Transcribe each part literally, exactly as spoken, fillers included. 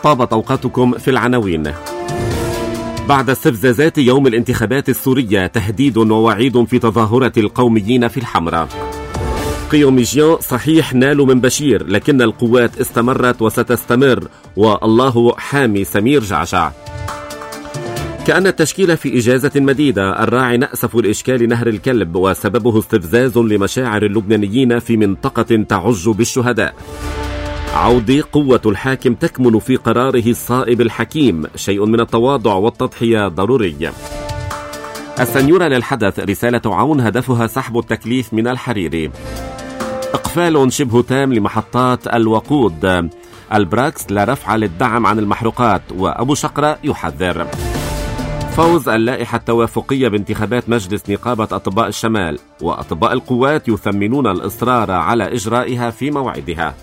طابت أوقاتكم في العناوين. بعد استفزازات يوم الانتخابات السورية تهديد ووعيد في تظاهرة القوميين في الحمراء. قيوميجيان صحيح نالوا من بشير لكن القوات استمرت وستستمر والله حامي سمير جعجع. كأن التشكيل في إجازة مديدة، الراعي نأسف الإشكال نهر الكلب وسببه استفزاز لمشاعر اللبنانيين في منطقة تعج بالشهداء. عودي قوة الحاكم تكمن في قراره الصائب الحكيم، شيء من التواضع والتضحية ضروري. السنيورة للحدث رسالة عون هدفها سحب التكليف من الحريري. إقفال شبه تام لمحطات الوقود. البراكس لا رفع للدعم عن المحروقات وأبو شقرة يحذر. فوز اللائحة التوافقية بانتخابات مجلس نقابة أطباء الشمال، وأطباء القوات يثمنون الإصرار على إجرائها في موعدها.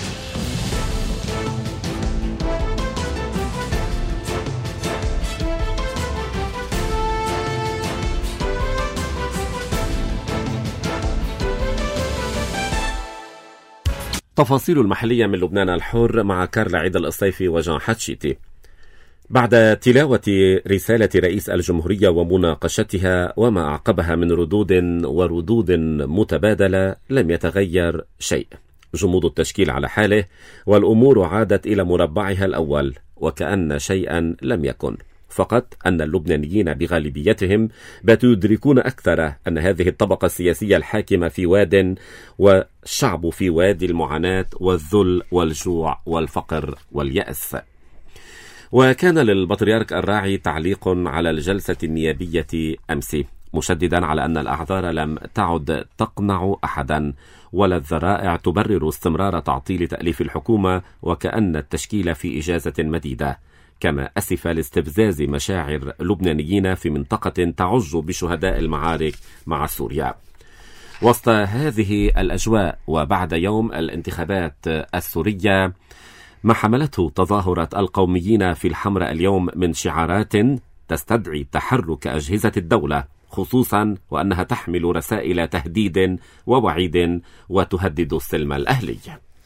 تفاصيل المحلية من لبنان الحر مع كارلا عيد الصيفي وجان حتشيتي. بعد تلاوة رسالة رئيس الجمهورية ومناقشتها وما أعقبها من ردود وردود متبادلة لم يتغير شيء. جمود التشكيل على حاله والأمور عادت إلى مربعها الأول وكأن شيئا لم يكن، فقط أن اللبنانيين بغالبيتهم باتوا يدركون أكثر أن هذه الطبقة السياسية الحاكمة في واد والشعب في وادي المعاناة والذل والجوع والفقر واليأس. وكان للبطريرك الراعي تعليق على الجلسة النيابية أمس، مشددا على أن الأعذار لم تعد تقنع أحدا ولا الذرائع تبرر استمرار تعطيل تأليف الحكومة، وكأن التشكيل في إجازة مديدة. كما أسف لاستفزاز مشاعر لبنانيين في منطقة تعج بشهداء المعارك مع سوريا. وسط هذه الأجواء وبعد يوم الانتخابات السورية، ما حملته تظاهرة القوميين في الحمراء اليوم من شعارات تستدعي تحرك أجهزة الدولة، خصوصا وأنها تحمل رسائل تهديد ووعيد وتهدد السلم الأهلي.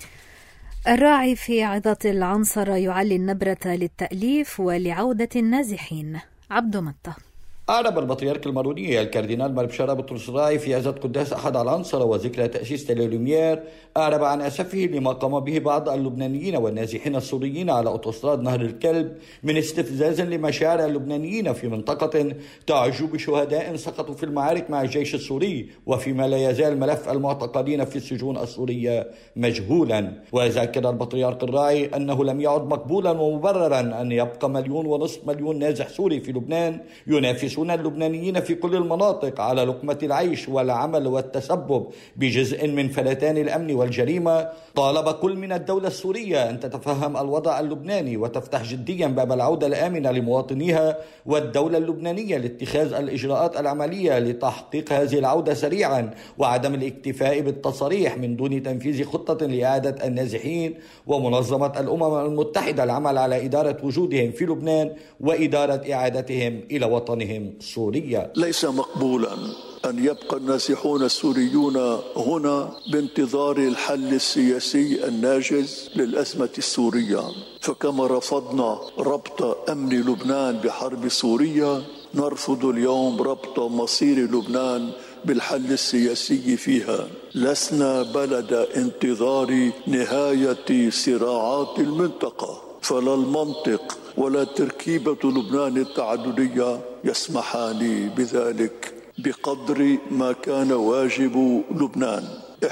الراعي في عظة العنصرة يعلي النبرة للتأليف ولعودة النازحين. عبد متى. أعرب البطريرك المارونية الكاردينال ماربشارة بطرس الراعي في عزة قداس أحد العنصرة وذكرى تأسيس تيليلوميير، أعرب عن أسفه لما قام به بعض اللبنانيين والنازحين السوريين على أوتوستراد نهر الكلب من استفزاز لمشاعر اللبنانيين في منطقة تعج بشهداء سقطوا في المعارك مع الجيش السوري، وفيما لا يزال ملف المعتقلين في السجون السورية مجهولا. وذكر البطريرك الراعي أنه لم يعد مقبولا ومبررا أن يبقى مليون ونصف مليون نازح سوري في لبنان ينافسون اللبنانيين في كل المناطق على لقمة العيش والعمل والتسبب بجزء من فلتان الأمن والجريمة. طالب كل من الدولة السورية أن تتفهم الوضع اللبناني وتفتح جديا باب العودة الآمنة لمواطنيها، والدولة اللبنانية لاتخاذ الإجراءات العملية لتحقيق هذه العودة سريعا، وعدم الاكتفاء بالتصريح من دون تنفيذ خطة لإعادة النازحين، ومنظمة الأمم المتحدة العمل على إدارة وجودهم في لبنان وإدارة إعادتهم إلى وطنهم سوريا. ليس مقبولا أن يبقى النازحون السوريون هنا بانتظار الحل السياسي الناجز للأزمة السورية، فكما رفضنا ربط أمن لبنان بحرب سوريا، نرفض اليوم ربط مصير لبنان بالحل السياسي فيها. لسنا بلد انتظار نهاية صراعات المنطقة، فلا المنطق ولا تركيبة لبنان التعددية يسمحان بذلك، بقدر ما كان واجب لبنان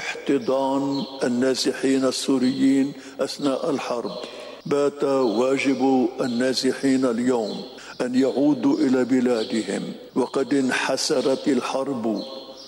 احتضان النازحين السوريين أثناء الحرب. بات واجب النازحين اليوم أن يعودوا إلى بلادهم، وقد انحسرت الحرب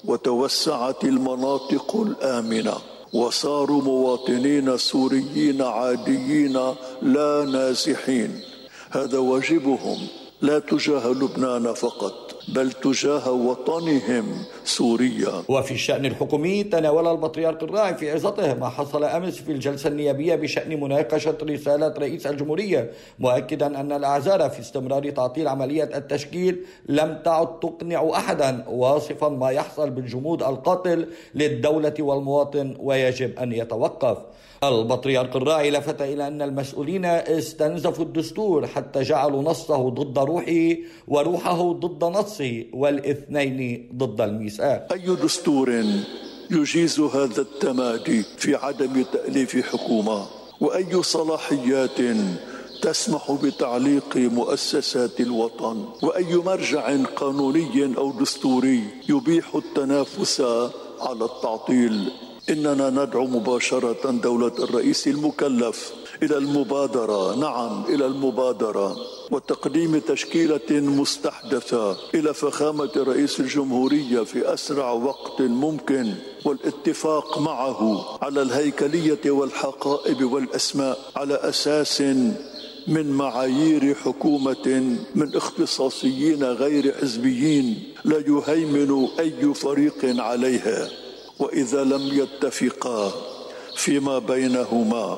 وتوسعت المناطق الآمنة وصاروا مواطنين سوريين عاديين لا نازحين. هذا واجبهم لا تجاه لبنان فقط، بل تجاه وطنهم سوريا. وفي الشأن الحكومي تناول البطريرك الراعي في عظته ما حصل أمس في الجلسة النيابية بشأن مناقشة رسالة رئيس الجمهورية، مؤكدا أن الأعذار في استمرار تعطيل عملية التشكيل لم تعد تقنع أحدا، واصفا ما يحصل بالجمود القاتل للدولة والمواطن ويجب أن يتوقف. البطريرك الراعي لفت إلى أن المسؤولين استنزفوا الدستور حتى جعلوا نصه ضد روحه وروحه ضد نصه، والاثنين ضد الميثاق. أي دستور يجيز هذا التمادي في عدم تأليف حكومة؟ وأي صلاحيات تسمح بتعليق مؤسسات الوطن؟ وأي مرجع قانوني أو دستوري يبيح التنافس على التعطيل؟ إننا ندعو مباشرة دولة الرئيس المكلف إلى المبادرة، نعم إلى المبادرة وتقديم تشكيلة مستحدثة إلى فخامة رئيس الجمهورية في أسرع وقت ممكن، والاتفاق معه على الهيكلية والحقائب والأسماء على أساس من معايير حكومة من اختصاصيين غير حزبيين لا يهيمن أي فريق عليها. وإذا لم يتفقا فيما بينهما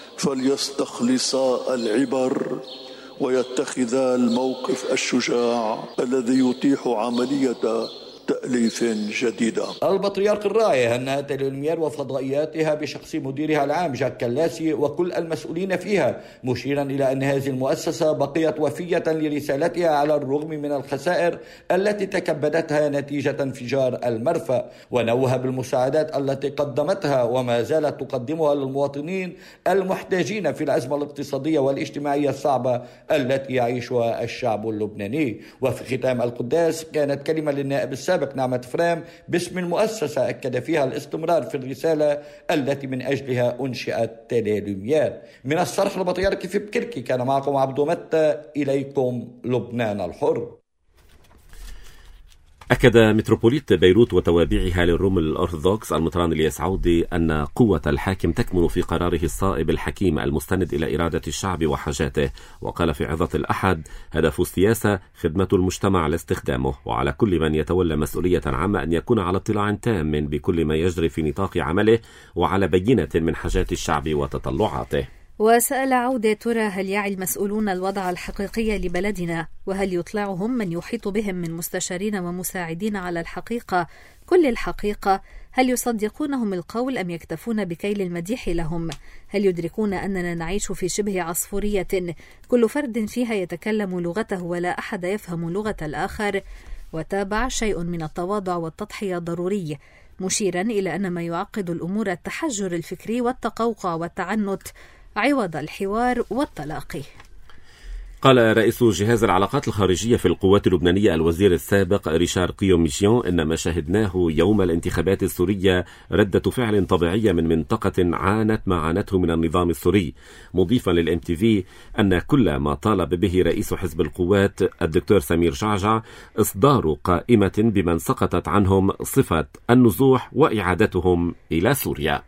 فليستخلصا العبر ويتخذا الموقف الشجاع الذي يتيح عملية تأليف جديدة. البطريرك الراعي هنأ تليلمير وفضائياتها بشخص مديرها العام جاك كلاسي وكل المسؤولين فيها، مشيرا إلى أن هذه المؤسسة بقيت وفية لرسالتها على الرغم من الخسائر التي تكبدتها نتيجة انفجار المرفأ، ونوه بالمساعدات التي قدمتها وما زالت تقدمها للمواطنين المحتاجين في الأزمة الاقتصادية والاجتماعية الصعبة التي يعيشها الشعب اللبناني. وفي ختام القداس كانت كلمة للنائب السابق نعمة فرام باسم المؤسسة أكد فيها الاستمرار في الرسالة التي من أجلها أنشئت تليلمير. من الصرح البطريركي في بكركي كان معكم عبدو متى، إليكم لبنان الحر. أكد متروبوليت بيروت وتوابعها للروم الأرثوذكس المطران الياس عودي أن قوة الحاكم تكمن في قراره الصائب الحكيم المستند إلى إرادة الشعب وحاجاته. وقال في عظة الأحد: هدف السياسة خدمة المجتمع لاستخدامه، وعلى كل من يتولى مسؤولية عامة أن يكون على اطلاع تام بكل ما يجري في نطاق عمله وعلى بينة من حاجات الشعب وتطلعاته. وسأل عودة: ترى هل يعي المسؤولون الوضع الحقيقي لبلدنا؟ وهل يطلعهم من يحيط بهم من مستشارين ومساعدين على الحقيقة، كل الحقيقة؟ هل يصدقونهم القول أم يكتفون بكيل المديح لهم؟ هل يدركون أننا نعيش في شبه عصفورية كل فرد فيها يتكلم لغته ولا أحد يفهم لغة الآخر؟ وتابع: شيء من التواضع والتضحية ضروري، مشيرا إلى أن ما يعقد الأمور التحجر الفكري والتقوقع والتعنت عوض الحوار والتلاقي. قال رئيس جهاز العلاقات الخارجية في القوات اللبنانية الوزير السابق ريشار قيوميشيون إن ما شاهدناه يوم الانتخابات السورية ردة فعل طبيعية من منطقة عانت ما عانته من النظام السوري، مضيفا للإم تي في أن كل ما طالب به رئيس حزب القوات الدكتور سمير جعجع إصدار قائمة بمن سقطت عنهم صفة النزوح وإعادتهم إلى سوريا.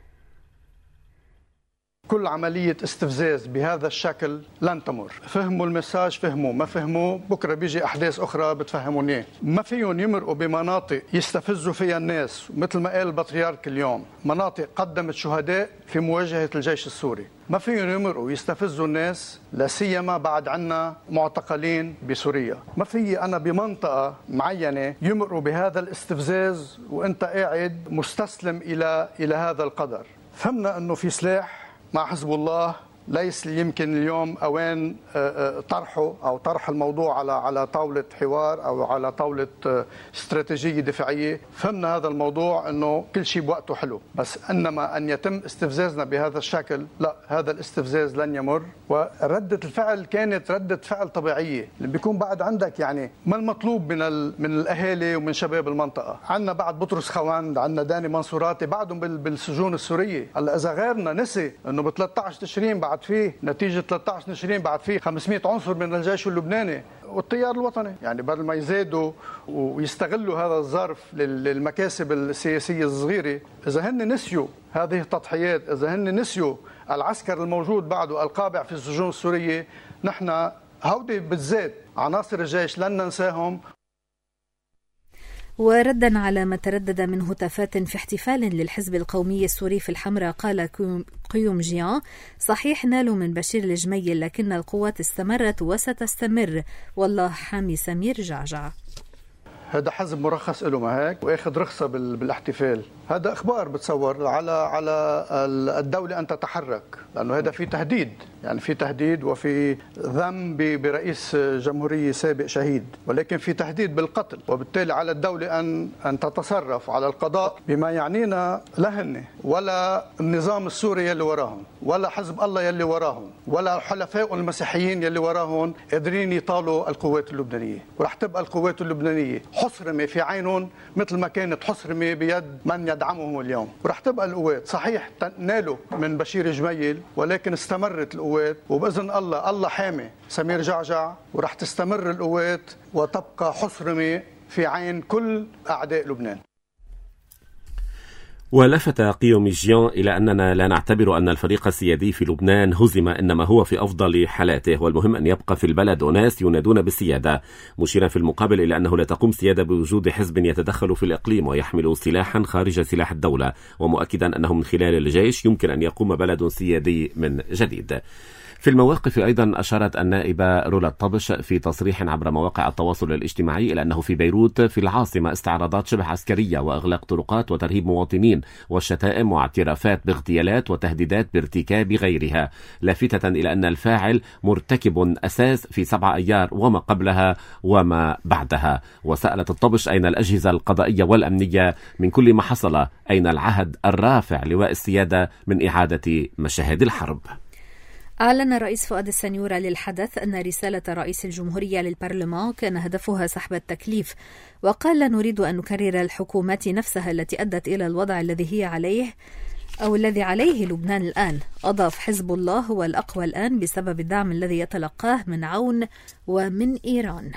كل عملية استفزاز بهذا الشكل لن تمر. فهموا المساج، فهموا، ما فهموا بكرة بيجي أحداث أخرى بتفهموني. ما فيهم يمرقوا بمناطق يستفزوا فيها الناس، مثل ما قال البطريرك اليوم، مناطق قدمت شهداء في مواجهة الجيش السوري. ما فيهم يمرقوا يستفزوا الناس، لا سيما بعد عنا معتقلين بسوريا. ما في أنا بمنطقة معينة يمرقوا بهذا الاستفزاز وأنت قاعد مستسلم إلى إلى هذا القدر. فهمنا أنه في سلاح مع حزب الله ليس يمكن اليوم أوان طرحه أو طرح الموضوع على على طاولة حوار أو على طاولة استراتيجية دفاعية. فهمنا هذا الموضوع أنه كل شيء بوقته حلو، بس إنما أن يتم استفزازنا بهذا الشكل لا، هذا الاستفزاز لن يمر. وردة الفعل كانت ردة فعل طبيعية، اللي بيكون بعد عندك يعني ما المطلوب من من الأهالي ومن شباب المنطقة. عندنا بعد بطرس خواند، عندنا داني منصوراتي بعدهم بالسجون السورية. هلا إذا غيرنا نسي أنه ب ثلاثة عشر تشرين بعد فيه نتيجة ثلاثة عشر تشرين بعد فيه خمسمئة عنصر من الجيش اللبناني والتيار الوطني، يعني بدل ما يزيدوا ويستغلوا هذا الظرف للمكاسب السياسية الصغيرة، إذا هن نسيوا هذه التضحيات، إذا هن نسيوا العسكر الموجود بعده القابع في السجون السورية، نحن هودي بالذات عناصر الجيش لن ننساهم. وردا على ما تردد من هتافات في احتفال للحزب القومي السوري في الحمراء، قال قيوم جيان: صحيح نالوا من بشير الجميل، لكن القوات استمرت وستستمر، والله حامي سمير جعجع. هذا حزب مرخص له ما هيك واخذ رخصه بالاحتفال. هذا اخبار بتصور على على الدوله ان تتحرك، لانه هذا في تهديد، يعني في تهديد وفي ذم برئيس جمهوريه سابق شهيد، ولكن في تهديد بالقتل، وبالتالي على الدوله ان ان تتصرف على القضاء بما يعنينا لهن ولا النظام السوري يلي وراهم ولا حزب الله يلي وراهم ولا حلفاء المسيحيين يلي وراهم قادرين يطالوا القوات اللبنانيه، ورح تبقى القوات اللبنانيه حصرمه في عينهم مثل ما كانت حصرمه بيد من يدعمهم اليوم، ورح تبقى القوات صحيح نالوا من بشير جميل، ولكن استمرت القوات، وباذن الله الله حامي سمير جعجع، ورح تستمر القوات وتبقى حصرمه في عين كل اعداء لبنان. ولفت قيوم جيان إلى أننا لا نعتبر أن الفريق السيادي في لبنان هزم، إنما هو في أفضل حالاته، والمهم أن يبقى في البلد أناس ينادون بالسيادة، مشيرا في المقابل إلى أنه لا تقوم سيادة بوجود حزب يتدخل في الإقليم ويحمل سلاحا خارج سلاح الدولة، ومؤكدا أنه من خلال الجيش يمكن أن يقوم بلد سيادي من جديد. في المواقف أيضا أشارت النائبة رولا طبش في تصريح عبر مواقع التواصل الاجتماعي إلى أنه في بيروت في العاصمة استعراضات شبه عسكرية وإغلاق طرقات وترهيب مواطنين والشتائم واعترافات باغتيالات وتهديدات بارتكاب غيرها، لافتة إلى أن الفاعل مرتكب أساس في سبعة أيار وما قبلها وما بعدها. وسألت الطبش أين الأجهزة القضائية والأمنية من كل ما حصل، أين العهد الرافع لواء السيادة من إعادة مشاهد الحرب. أعلن الرئيس فؤاد السنيورة للحدث أن رسالة رئيس الجمهورية للبرلمان كان هدفها سحب التكليف، وقال: لا نريد أن نكرر الحكومات نفسها التي أدت إلى الوضع الذي هي عليه أو الذي عليه لبنان الآن. أضاف: حزب الله هو الأقوى الآن بسبب الدعم الذي يتلقاه من عون ومن إيران.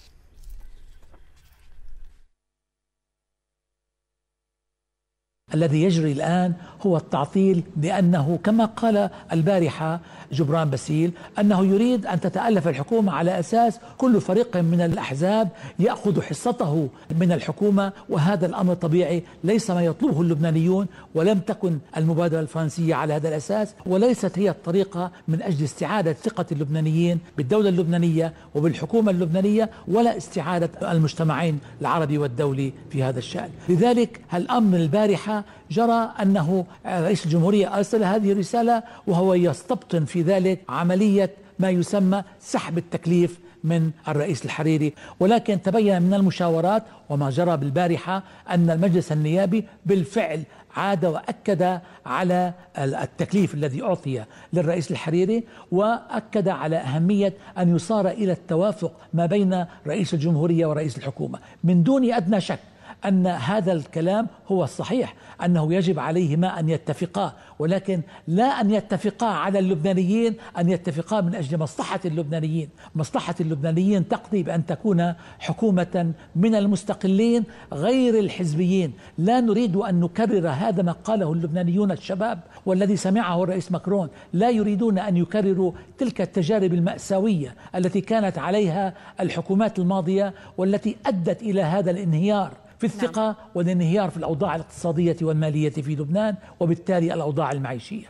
الذي يجري الآن هو التعطيل، لأنه كما قال البارحة جبران باسيل أنه يريد أن تتألف الحكومة على أساس كل فريق من الأحزاب يأخذ حصته من الحكومة، وهذا الأمر طبيعي ليس ما يطلبه اللبنانيون، ولم تكن المبادرة الفرنسية على هذا الأساس، وليست هي الطريقة من أجل استعادة ثقة اللبنانيين بالدولة اللبنانية وبالحكومة اللبنانية، ولا استعادة المجتمعين العربي والدولي في هذا الشأن. لذلك الأمر البارحة جرى أنه رئيس الجمهورية أرسل هذه الرسالة وهو يستبطن في ذلك عملية ما يسمى سحب التكليف من الرئيس الحريري، ولكن تبين من المشاورات وما جرى بالبارحة أن المجلس النيابي بالفعل عاد وأكد على التكليف الذي أعطي للرئيس الحريري، وأكد على أهمية أن يصار إلى التوافق ما بين رئيس الجمهورية ورئيس الحكومة من دون أدنى شك أن هذا الكلام هو الصحيح، أنه يجب عليهما أن يتفقا، ولكن لا أن يتفقا على اللبنانيين، أن يتفقا من أجل مصلحة اللبنانيين. مصلحة اللبنانيين تقضي بأن تكون حكومة من المستقلين غير الحزبيين. لا نريد أن نكرر هذا ما قاله اللبنانيون الشباب والذي سمعه الرئيس ماكرون، لا يريدون أن يكرروا تلك التجارب المأساوية التي كانت عليها الحكومات الماضية والتي أدت إلى هذا الانهيار في الثقة نعم. والانهيار في الأوضاع الاقتصادية والمالية في لبنان، وبالتالي الأوضاع المعيشية.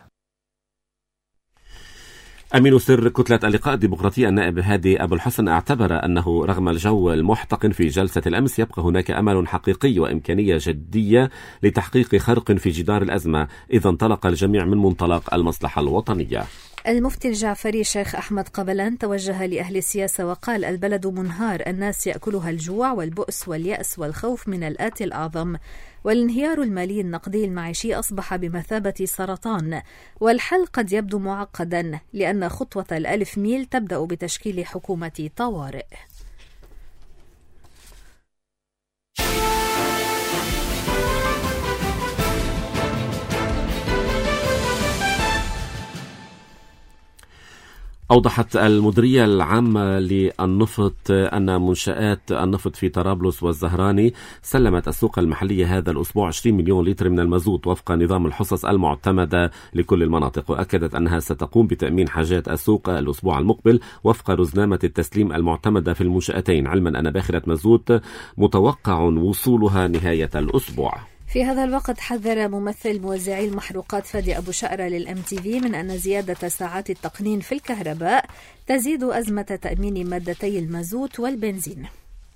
أمين سر كتلة اللقاء الديمقراطية النائب هادي أبو الحسن اعتبر أنه رغم الجو المحتقن في جلسة الأمس يبقى هناك أمل حقيقي وإمكانية جدية لتحقيق خرق في جدار الأزمة إذا انطلق الجميع من منطلق المصلحة الوطنية. المفتي الجعفري شيخ أحمد قبلان توجه لأهل السياسة وقال: البلد منهار، الناس يأكلها الجوع والبؤس واليأس والخوف من الآتي الأعظم، والانهيار المالي النقدي المعيشي أصبح بمثابة سرطان، والحل قد يبدو معقدا لأن خطوة الألف ميل تبدأ بتشكيل حكومة طوارئ. أوضحت المديرية العامة للنفط أن منشآت النفط في طرابلس والزهراني سلمت السوق المحلية هذا الأسبوع عشرين مليون لتر من المازوت وفق نظام الحصص المعتمدة لكل المناطق، وأكدت أنها ستقوم بتأمين حاجات السوق الأسبوع المقبل وفق رزنامة التسليم المعتمدة في المنشأتين، علما أن باخرة مازوت متوقع وصولها نهاية الأسبوع. في هذا الوقت حذر ممثل موزعي المحروقات فادي أبو شقرة للأم تي في من أن زيادة ساعات التقنين في الكهرباء تزيد أزمة تأمين مادتي المازوت والبنزين.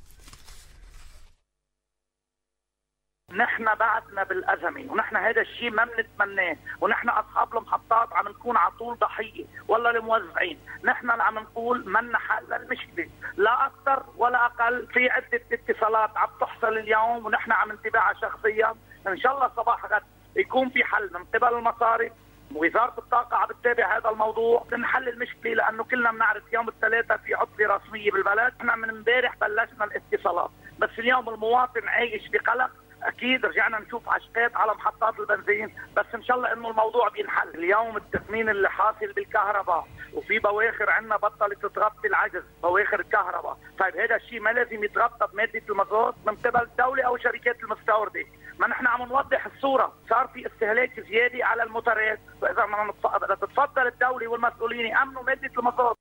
نحن بعدنا بالأزمة ونحن هذا الشيء ما بنتمناه، ونحن أصحاب المحطات عم نكون على طول ضحية ولا الموزعين. نحن اللي عم نقول من حل المشكلة لا أكثر ولا أقل. في عدة اتصالات عم تحصل اليوم ونحن عم نتابعها شخصيا. إن شاء الله صباح غد يكون في حل من قبل المصارف. وزارة الطاقة عم تتابع هذا الموضوع لنحل المشكلة، لأنه كلنا بنعرف يوم الثلاثاء في عطلة رسمية بالبلد. احنا من امبارح بلشنا الاتصالات، بس اليوم المواطن عايش بقلق. اكيد رجعنا نشوف عشقات على محطات البنزين، بس ان شاء الله انه الموضوع بينحل. اليوم التثمين اللي حاصل بالكهرباء وفي بواخر عندنا بطلت تتغطي العجز، بواخر الكهرباء. طيب هذا الشيء ما لازم يتغطى بمادة المازوت من قبل الدولة او شركات المستوردة. ما نحن عم نوضح الصورة، صار في استهلاك زيادة على الموتورات، واذا ما تتفضل الدولة والمسؤولين يأمنوا مادة المازوت.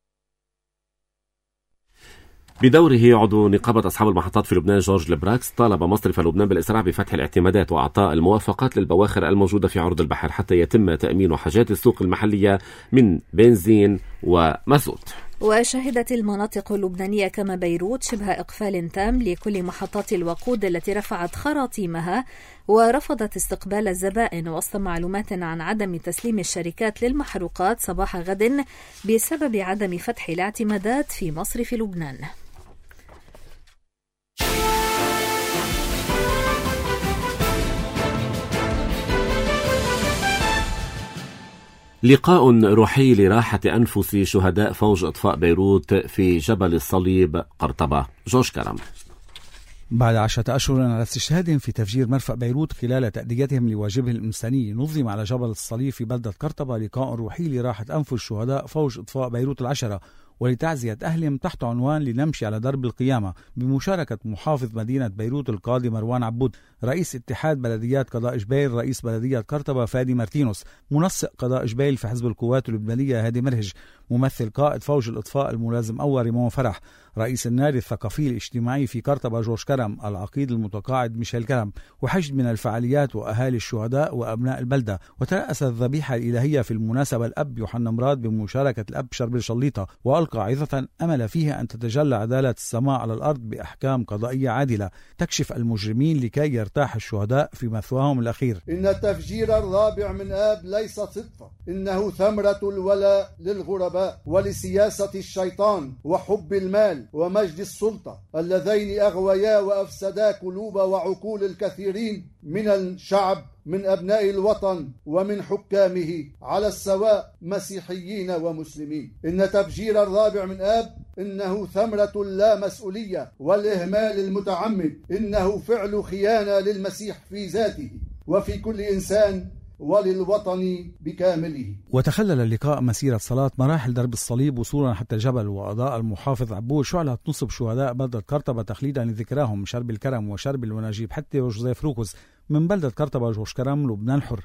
بدوره عضو نقابة أصحاب المحطات في لبنان جورج البراكس طالب مصرف لبنان بالإسراع بفتح الاعتمادات وإعطاء الموافقات للبواخر الموجودة في عرض البحر حتى يتم تأمين حاجات السوق المحلية من بنزين ومازوت. وشهدت المناطق اللبنانية كما بيروت شبه إقفال تام لكل محطات الوقود التي رفعت خراطيمها ورفضت استقبال الزبائن وسط معلومات عن عدم تسليم الشركات للمحروقات صباح غد بسبب عدم فتح الاعتمادات في مصرف لبنان. لقاء روحي لراحة أنفس شهداء فوج إطفاء بيروت في جبل الصليب قرطبة. جورج كرم. بعد عشرة أشهر على استشهادهم في تفجير مرفأ بيروت خلال تأديتهم لواجبهم الإنساني، نظم على جبل الصليب في بلدة قرطبة لقاء روحي لراحة أنفس شهداء فوج إطفاء بيروت العشرة ولتعزية أهلهم تحت عنوان لنمشي على درب القيامة، بمشاركة محافظ مدينة بيروت القاضي مروان عبود، رئيس اتحاد بلديات قضاء جبيل، رئيس بلدية قرطبة فادي مارتينوس، منسق قضاء جبيل في حزب القوات اللبنانية هادي مرهج، ممثل قائد فوج الإطفاء الملازم أول ريمون فرح، رئيس النادي الثقافي الاجتماعي في قرطبة جورج كرم، العقيد المتقاعد ميشيل كرم، وحشد من الفعاليات وأهالي الشهداء وأبناء البلدة. وترأس الذبيحة الإلهية في المناسبة الأب يوحنا مراد بمشاركة الأب شربل شليطة، وألقى عظة أمل فيها أن تتجلى عدالة السماء على الأرض بأحكام قضائية عادلة تكشف المجرمين لكي يرتاح الشهداء في مثواهم الأخير. إن التفجير الرابع من آب ليس صدفة، إنه ثمرة الولاء للغرباء ولسياسة الشيطان وحب المال ومجد السلطة اللذين أغويا وأفسدا قلوب وعقول الكثيرين من الشعب، من أبناء الوطن ومن حكامه على السواء مسيحيين ومسلمين. إن تفجير الرابع من آب إنه ثمرة اللامسؤولية والإهمال المتعمد، إنه فعل خيانة للمسيح في ذاته وفي كل إنسان وللوطن بكامله. وتخلل اللقاء مسيرة صلاة مراحل درب الصليب وصولا حتى الجبل، وأضاء المحافظ عبود شعلة نصب شهداء بلدة قرطبة تخليدا لذكراهم شرب الكرم وشرب ونجيب حتى وجوزيف روكوز. من بلدة قرطبة جورج كرم، لبنان الحر.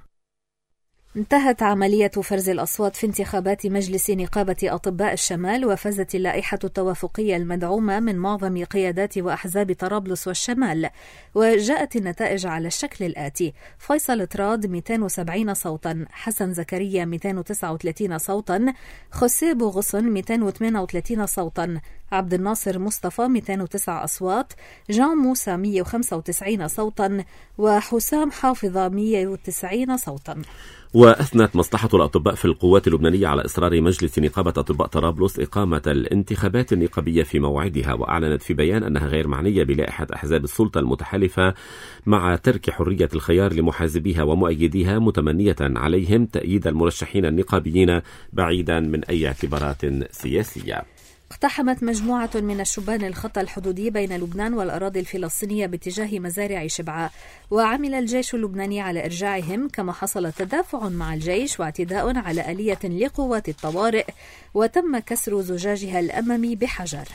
انتهت عملية فرز الأصوات في انتخابات مجلس نقابة أطباء الشمال، وفازت اللائحة التوافقية المدعومة من معظم قيادات وأحزاب طرابلس والشمال. وجاءت النتائج على الشكل الآتي: فيصل تراد مئتين وسبعين صوتا، حسن زكريا مئتين وتسعة وثلاثين صوتا، خوسيه بوغصن مئتين وثمانية وثلاثين صوتا، عبد الناصر مصطفى مئتين وتسعة أصوات، جان موسى مئة وخمسة وتسعين صوتا، وحسام حافظة مئة وتسعين صوتا. وأثنت مصلحة الأطباء في القوات اللبنانية على إصرار مجلس نقابة أطباء طرابلس إقامة الانتخابات النقابية في موعدها، وأعلنت في بيان أنها غير معنية بلائحة أحزاب السلطة المتحالفة مع ترك حرية الخيار لمحازبيها ومؤيديها، متمنية عليهم تأييد المرشحين النقابيين بعيدا من أي اعتبارات سياسية. اقتحمت مجموعة من الشبان الخط الحدودي بين لبنان والأراضي الفلسطينية باتجاه مزارع شبعة، وعمل الجيش اللبناني على إرجاعهم، كما حصل تدافع مع الجيش واعتداء على آلية لقوات الطوارئ، وتم كسر زجاجها الأمامي بحجر.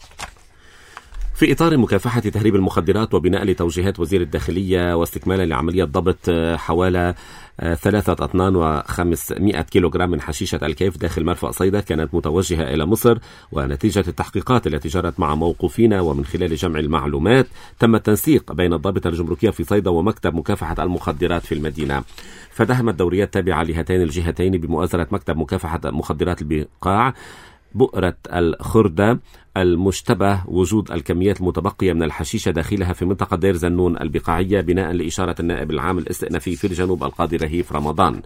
في إطار مكافحة تهريب المخدرات وبناء لتوجيهات وزير الداخلية واستكمالا لعملية ضبط حوالي ثلاثة أطنان وخمسمائة كيلوغرام من حشيشة الكيف داخل مرفأ صيدا كانت متوجهة إلى مصر، ونتيجة التحقيقات التي جرت مع موقوفين ومن خلال جمع المعلومات تم التنسيق بين الضابطة الجمركية في صيدا ومكتب مكافحة المخدرات في المدينة. فدهمت دوريات تابعة لهاتين الجهتين بمؤازرة مكتب مكافحة مخدرات البقاع بؤرة الخردة المشتبه وجود الكميات المتبقية من الحشيشة داخلها في منطقة دير زنون البقاعية، بناء لإشارة النائب العام الاستئنافي في الجنوب القاضي رهيف رمضان.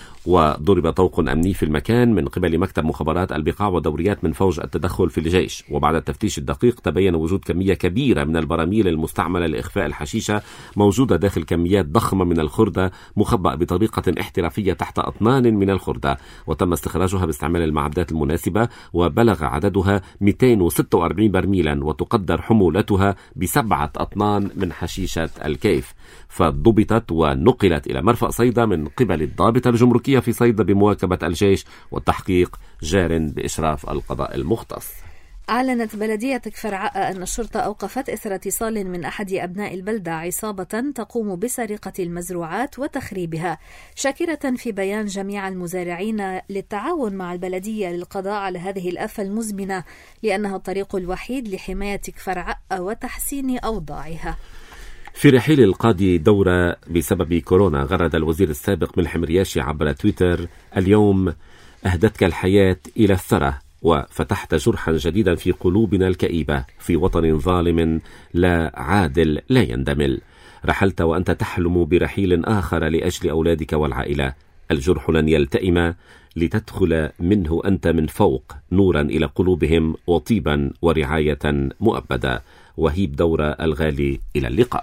وضرب طوق أمني في المكان من قبل مكتب مخابرات البقاع ودوريات من فوج التدخل في الجيش، وبعد التفتيش الدقيق تبين وجود كمية كبيرة من البراميل المستعملة لإخفاء الحشيشة موجودة داخل كميات ضخمة من الخردة مخبأ بطريقة احترافية تحت أطنان من الخردة، وتم استخراجها باستعمال المعدات المناسبة، وبلغ عددها مئتين وستة وأربعين برميلا، وتقدر حمولتها بسبعة أطنان من حشيشة الكيف. فضبطت ونقلت إلى مرفأ صيدا من قبل الضابطة الجمركية في صيدا بمواكبة الجيش، والتحقيق جار بإشراف القضاء المختص. أعلنت بلدية كفر عقا أن الشرطة أوقفت إثر اتصال من أحد أبناء البلدة عصابة تقوم بسرقة المزروعات وتخريبها، شاكرة في بيان جميع المزارعين للتعاون مع البلدية للقضاء على هذه الآفة المزمنة، لأنها الطريق الوحيد لحماية كفر عقا وتحسين أوضاعها. في رحيل القاضي دورة بسبب كورونا، غرد الوزير السابق ملحم رياشي عبر تويتر: اليوم أهدتك الحياة إلى الثرى، وفتحت جرحا جديدا في قلوبنا الكئيبة في وطن ظالم لا عادل لا يندمل. رحلت وأنت تحلم برحيل آخر لأجل أولادك والعائلة. الجرح لن يلتئم لتدخل منه أنت من فوق نورا إلى قلوبهم وطيبا ورعاية مؤبدة. وهيب دورة الغالي، إلى اللقاء.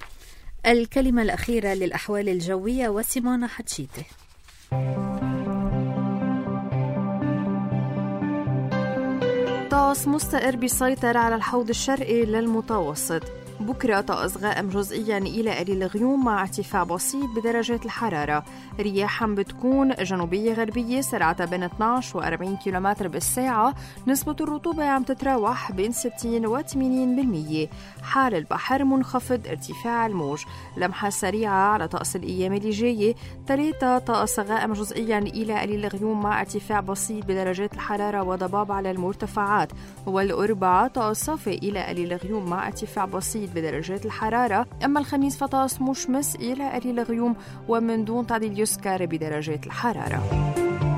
الكلمة الأخيرة للأحوال الجوية وسيمونا حتشيتي. طقس مستقر بيسيطر على الحوض الشرقي للمتوسط. بكرة طقس غائم جزئيا إلى قليل غيوم مع ارتفاع بسيط بدرجات الحرارة. رياحا بتكون جنوبية غربية سرعتها بين اثنعش وأربعين كيلومتر بالساعة. نسبة الرطوبة عم تتراوح بين ستين وثمانين بالمية. حال البحر منخفض، ارتفاع الموج. لمحة سريعة على طقس الأيام اللي جاية: ثلاثة طقس غائم جزئيا إلى قليل غيوم مع ارتفاع بسيط بدرجات الحرارة وضباب على المرتفعات. والأربعة طقس صافي إلى قليل غيوم مع ارتفاع بسيط بدرجات الحرارة. أما الخميس فطقس مشمس إلى قليل غيوم ومن دون تعديل يذكر بدرجات الحرارة.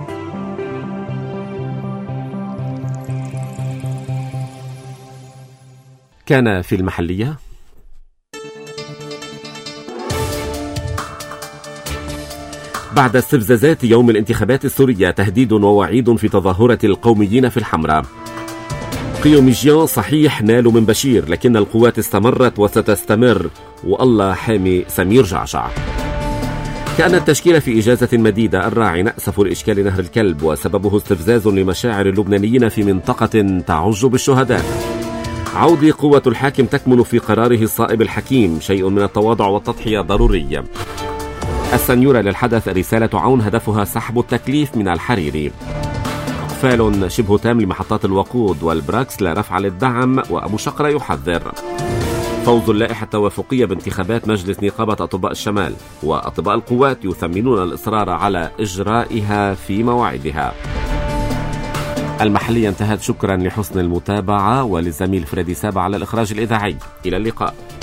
كان في المحلية بعد استفزازات يوم الانتخابات السورية تهديد ووعيد في تظاهرة القوميين في الحمراء. قيوميجيان صحيح نالوا من بشير، لكن القوات استمرت وستستمر، والله حامي سمير جعجع. كان التشكيل في إجازة مديدة، الراعي نأسف لإشكال نهر الكلب وسببه استفزاز لمشاعر اللبنانيين في منطقة تعج بالشهداء. عودي قوة الحاكم تكمن في قراره الصائب الحكيم، شيء من التواضع والتضحية ضروري. السنيورة للحدث رسالة عون هدفها سحب التكليف من الحريري. إقفال شبه تام لمحطات الوقود والبراكس لا رفع للدعم، وأبو شقرة يحذر. فوز اللائحة التوافقية بانتخابات مجلس نقابة أطباء الشمال، وأطباء القوات يثمنون الإصرار على إجرائها في موعدها. المحلية انتهت. شكرا لحسن المتابعة وللزميل فريدي سابع على الإخراج الإذاعي. إلى اللقاء.